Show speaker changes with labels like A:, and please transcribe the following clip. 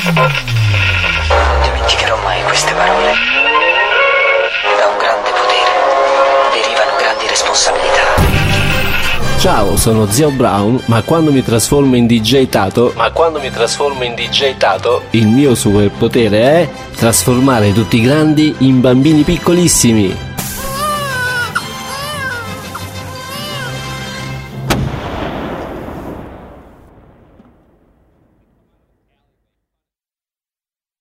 A: Non dimenticherò mai queste parole. Da un grande potere derivano grandi responsabilità.
B: Ciao, sono Zio Brown, ma quando mi trasformo in DJ Tato, il mio superpotere è trasformare tutti i grandi in bambini piccolissimi.